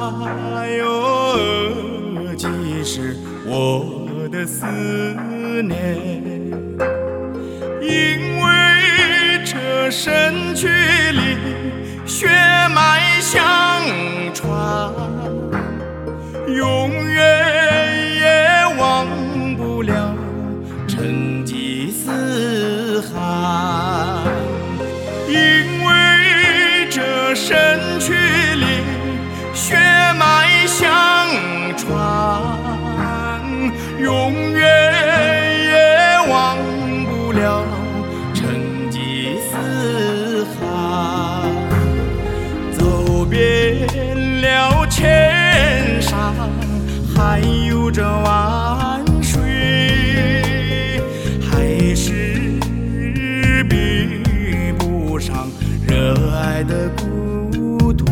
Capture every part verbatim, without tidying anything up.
哟，既是我的思念，因为这身躯里血脉相传，永远也忘不了成吉思汗。因为这身躯里血脉相传，永远也忘不了成吉思汗。走遍了千山，还有这万水，还是比不上热爱的故土。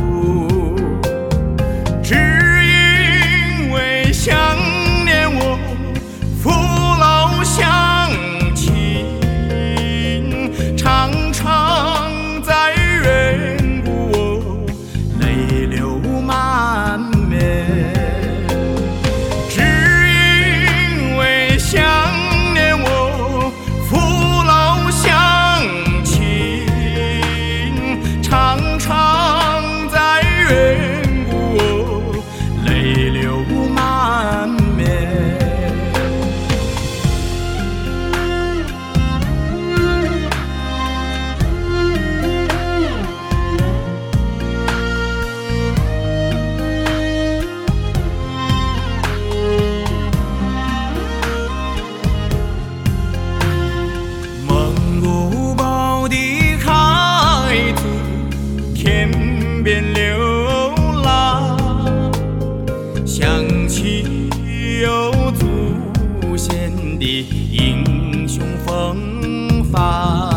只因为想念我父老乡亲，常常在远古我泪流满面。只因为想念我父老乡亲，常常在远古我泪流满面。蒙古包的孩子天边流浪，想起有祖先的英雄风范。